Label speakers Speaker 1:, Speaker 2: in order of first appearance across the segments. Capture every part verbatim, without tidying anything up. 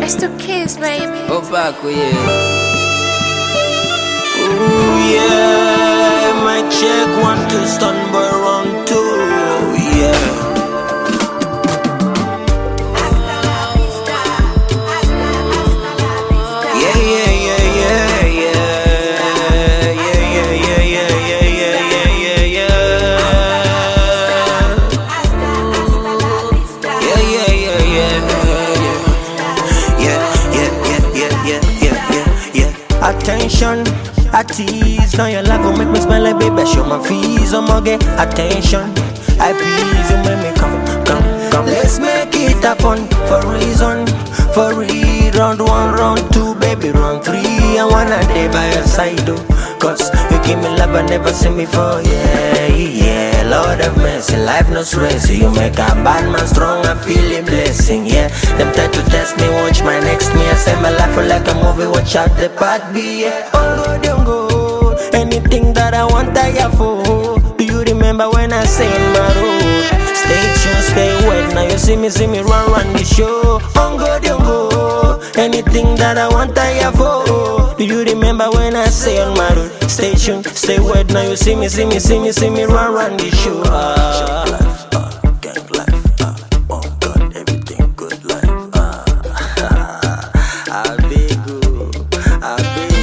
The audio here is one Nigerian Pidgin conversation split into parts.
Speaker 1: It's the kids, baby.
Speaker 2: Opaco, yeah.
Speaker 3: Ooh, yeah. My check one to stun boy round two. Yeah. Yeah, yeah, yeah, yeah, yeah. Yeah, yeah, yeah, yeah, yeah, yeah, yeah, yeah, yeah. Yeah, yeah, yeah, yeah, yeah. Yeah, yeah, yeah, yeah, yeah, yeah, yeah. Attention, I tease. Now your love will make me smile like baby. Show my fees, I'm gonna get attention. I please you make me come, come, come. Let's make it happen for reason, for real. Round one, round two, baby, round three. I wanna day by your side, though. Cause you give me love I never seen before, yeah, yeah. Lord of mercy, life no stress. You make a bad man strong, I feel a blessing, yeah. Them try to test me, watch my next me. I say my life feel like a movie, watch out the part B, yeah. On go, don't go. Anything that I want, I have for. Do you remember when I say on my road? Stay tuned, stay wet. Now you see me, see me run, run the show. On go, don't go. Anything that I want, I have for. Do you remember when I say on my road? Stay tuned, stay wet. Now you see me, see me, see me, see me run, run the show. Uh, life, uh, gang life, uh, oh God, everything good life. Uh, I beg you, I beg.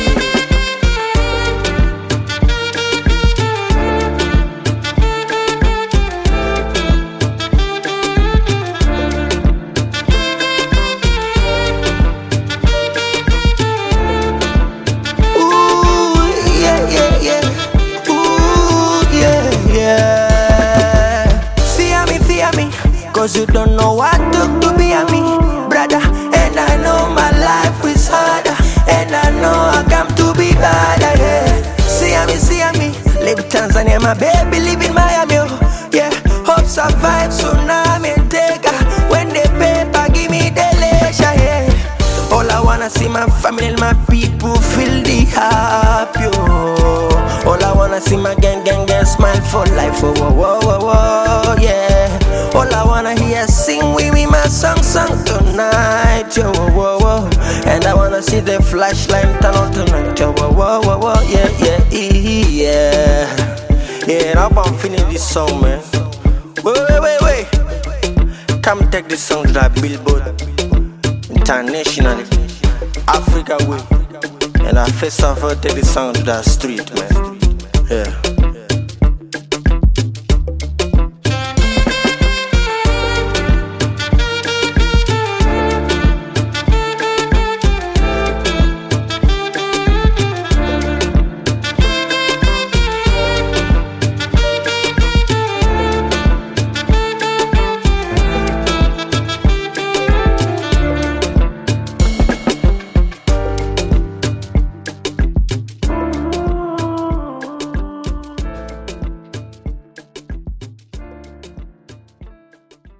Speaker 3: Cause you don't know what took to be a me, brother. And I know my life is harder. And I know I come to be better, yeah. See me, see me. Live Tanzania, my baby live in Miami, oh. Yeah, hope survive, tsunami and take her. When they paper, give me the leisure, yeah. All I wanna see my family and my people feel the happy, oh. All I wanna see my gang, gang, gang smile for life, oh, whoa, whoa, whoa, whoa, yeah. All I wanna hear sing with me my song, song tonight, yo, whoa, whoa, whoa. And I wanna see the flashlight turn on tonight, yo, whoa, whoa, whoa, whoa, yeah, yeah, yeah. Yeah, now I'm feeling this song, man. Wait, wait, wait, wait. Come take this song to that Billboard internationally, Africa way. And I first of all take this song to that street, man. Yeah.